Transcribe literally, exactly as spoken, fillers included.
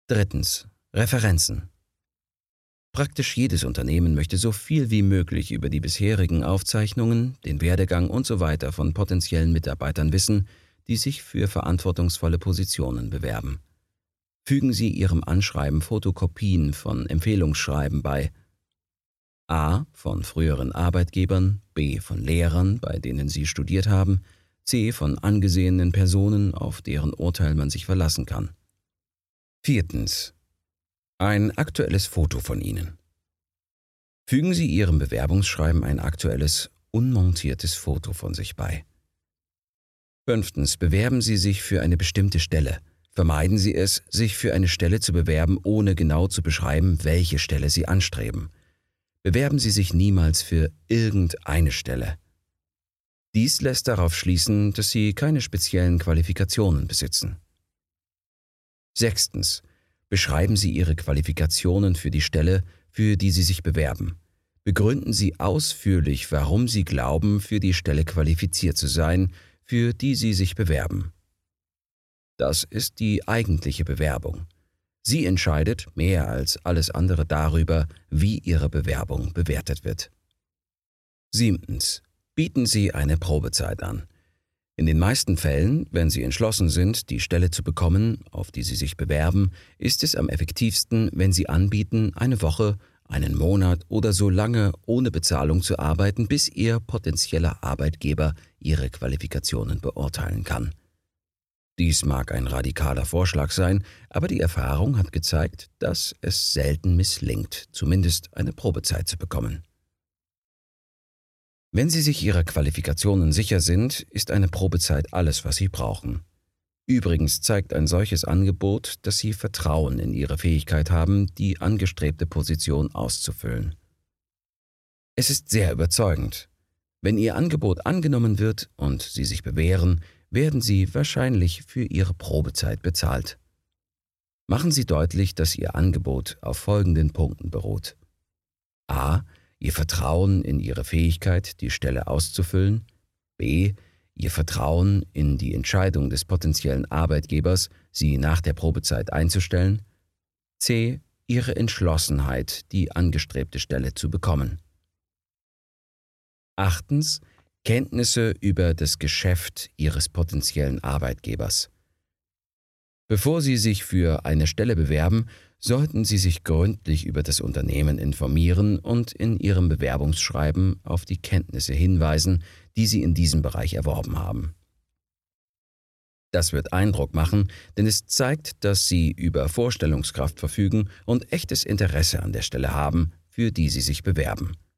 Drittens. Referenzen. Praktisch jedes Unternehmen möchte so viel wie möglich über die bisherigen Aufzeichnungen, den Werdegang usw. von potenziellen Mitarbeitern wissen, die sich für verantwortungsvolle Positionen bewerben. Fügen Sie Ihrem Anschreiben Fotokopien von Empfehlungsschreiben bei: a. von früheren Arbeitgebern, b. von Lehrern, bei denen Sie studiert haben, c. von angesehenen Personen, auf deren Urteil man sich verlassen kann. Viertens. Ein aktuelles Foto von Ihnen. Fügen Sie Ihrem Bewerbungsschreiben ein aktuelles, unmontiertes Foto von sich bei. Fünftens. Bewerben Sie sich für eine bestimmte Stelle. Vermeiden Sie es, sich für eine Stelle zu bewerben, ohne genau zu beschreiben, welche Stelle Sie anstreben. Bewerben Sie sich niemals für irgendeine Stelle. Dies lässt darauf schließen, dass Sie keine speziellen Qualifikationen besitzen. Sechstens. Beschreiben Sie Ihre Qualifikationen für die Stelle, für die Sie sich bewerben. Begründen Sie ausführlich, warum Sie glauben, für die Stelle qualifiziert zu sein, für die Sie sich bewerben. Das ist die eigentliche Bewerbung. Sie entscheidet mehr als alles andere darüber, wie Ihre Bewerbung bewertet wird. Siebtens. Bieten Sie eine Probezeit an. In den meisten Fällen, wenn Sie entschlossen sind, die Stelle zu bekommen, auf die Sie sich bewerben, ist es am effektivsten, wenn Sie anbieten, eine Woche, einen Monat oder so lange ohne Bezahlung zu arbeiten, bis Ihr potenzieller Arbeitgeber Ihre Qualifikationen beurteilen kann. Dies mag ein radikaler Vorschlag sein, aber die Erfahrung hat gezeigt, dass es selten misslingt, zumindest eine Probezeit zu bekommen. Wenn Sie sich Ihrer Qualifikationen sicher sind, ist eine Probezeit alles, was Sie brauchen. Übrigens zeigt ein solches Angebot, dass Sie Vertrauen in Ihre Fähigkeit haben, die angestrebte Position auszufüllen. Es ist sehr überzeugend. Wenn Ihr Angebot angenommen wird und Sie sich bewähren, werden Sie wahrscheinlich für Ihre Probezeit bezahlt. Machen Sie deutlich, dass Ihr Angebot auf folgenden Punkten beruht: a. Ihr Vertrauen in Ihre Fähigkeit, die Stelle auszufüllen, b. Ihr Vertrauen in die Entscheidung des potenziellen Arbeitgebers, Sie nach der Probezeit einzustellen, c. Ihre Entschlossenheit, die angestrebte Stelle zu bekommen. Achtens. Kenntnisse über das Geschäft Ihres potenziellen Arbeitgebers. Bevor Sie sich für eine Stelle bewerben, sollten Sie sich gründlich über das Unternehmen informieren und in Ihrem Bewerbungsschreiben auf die Kenntnisse hinweisen, die Sie in diesem Bereich erworben haben. Das wird Eindruck machen, denn es zeigt, dass Sie über Vorstellungskraft verfügen und echtes Interesse an der Stelle haben, für die Sie sich bewerben.